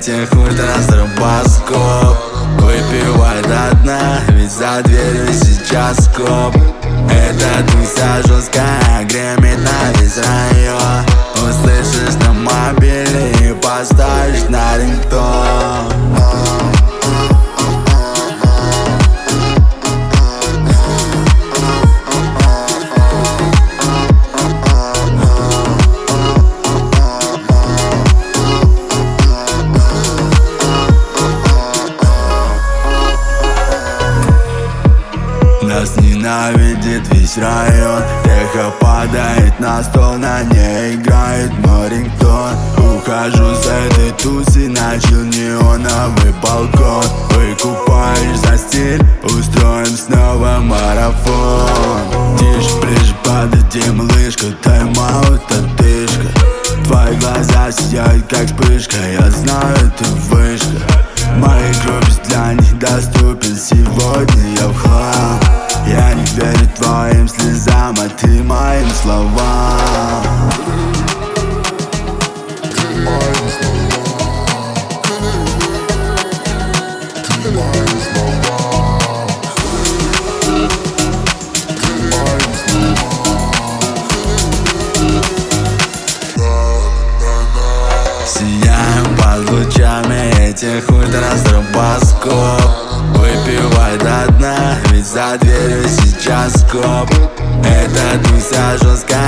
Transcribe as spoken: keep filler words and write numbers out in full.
этих ультрастробоскоп. Выпивай до дна, ведь за дверью сейчас коп. Эта туся жесткая гремит на весь район. Услышишь на мобиле и поставишь на рингтон. Нас ненавидит весь район. Эхо падает на стол, на ней играет мой рингтон. Ухожу с этой туси, начал неоновый балкон. Выкупаешь за стиль, устроим снова марафон. Тише, ближе подойди, малышка, тайм-аут, отдышка. Твои глаза сияют, как вспышка, я знаю, ты вышка. Мои группы для них доступен, сегодня я в хлам. Я не верю твоим слезам, а ты моим словам. Сияем под лучами этих ультрастробоскоп. Выпивай до дна, ведь за дверью сейчас коп. Эта туся жесткая